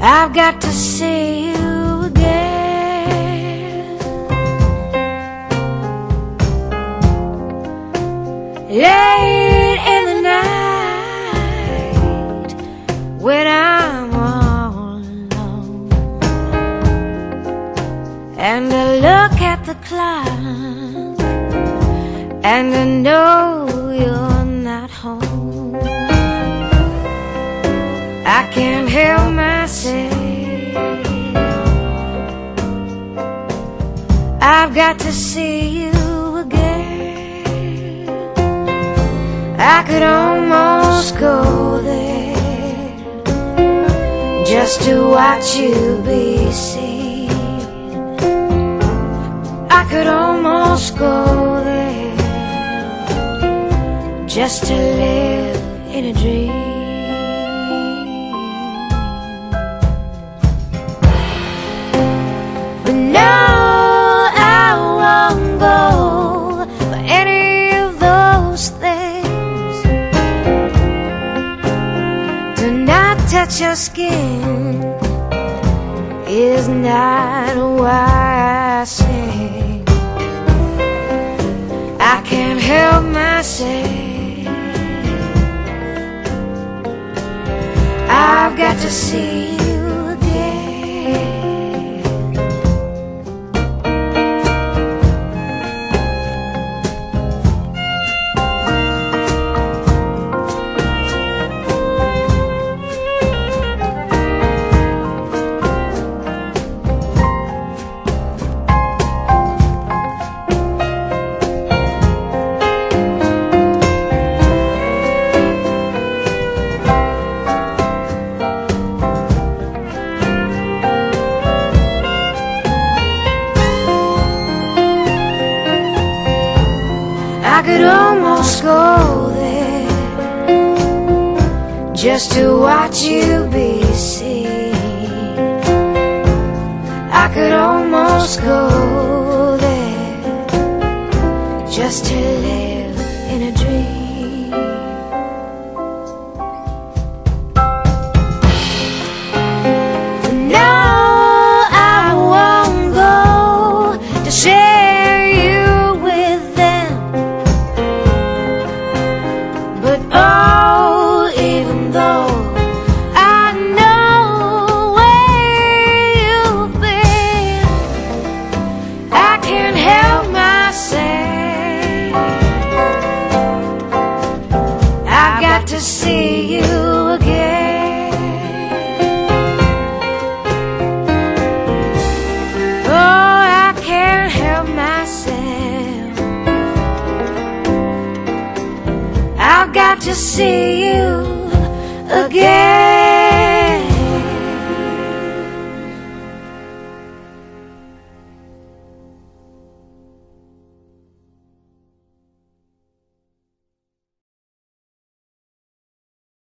I've got to see you again. Late in the night, when I'm all alone, and I look at the clock, and I know you're not home. I can't help myself, I've got to see you again. I could almost go there just to watch you be seen. I could almost go there just to live in a dream. But no, I won't go for any of those things. To not touch your skin is not why I sing. I can't help myself, I've got to see you again. I could almost go there just to watch you be seen. I could almost go there just to live in a dream. No, I won't go to share you with them. But oh, even though I know where you've been, I can't help myself, I've got to see you again. Oh, I can't help myself, I've got to see you again.